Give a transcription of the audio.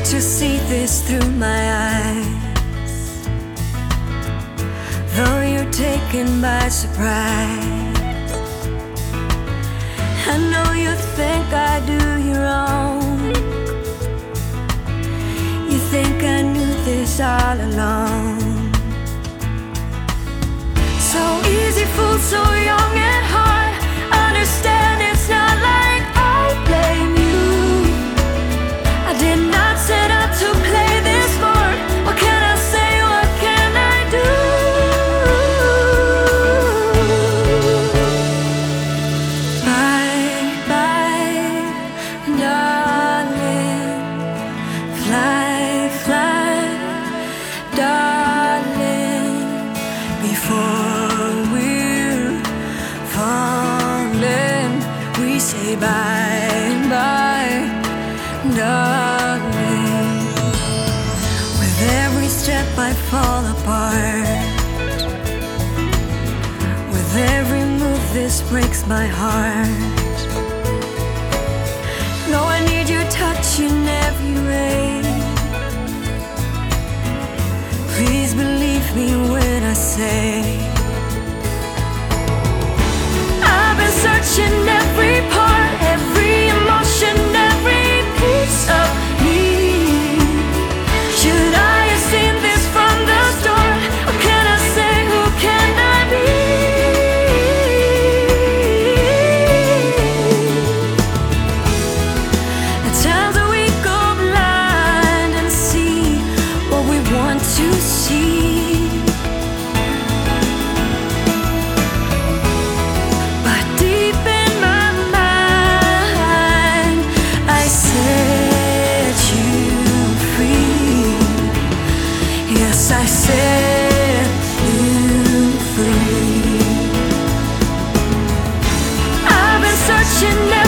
Can't you see this through my eyes? Though you're taken by surprise, I know you think I do you wrong. You think I knew this all along. So easy, fool, so young at heart. Understand it's not like I blame you. I did not set out to play this smart. What can I say? What can I do? Bye, bye, darling. Fly, fly, darling. Before we're falling, we say bye, bye, darling. With every step I fall apart. With every move this breaks my heart. No, I need your touch in every way. Please believe me when I say I've been searching every part, every emotion, every piece of me. Should I have seen this from the start? What can I say? Who can I be? At times we go blind and see what we want to see. But deep in my mind, I set you free. Yes, I set you free. I've been searching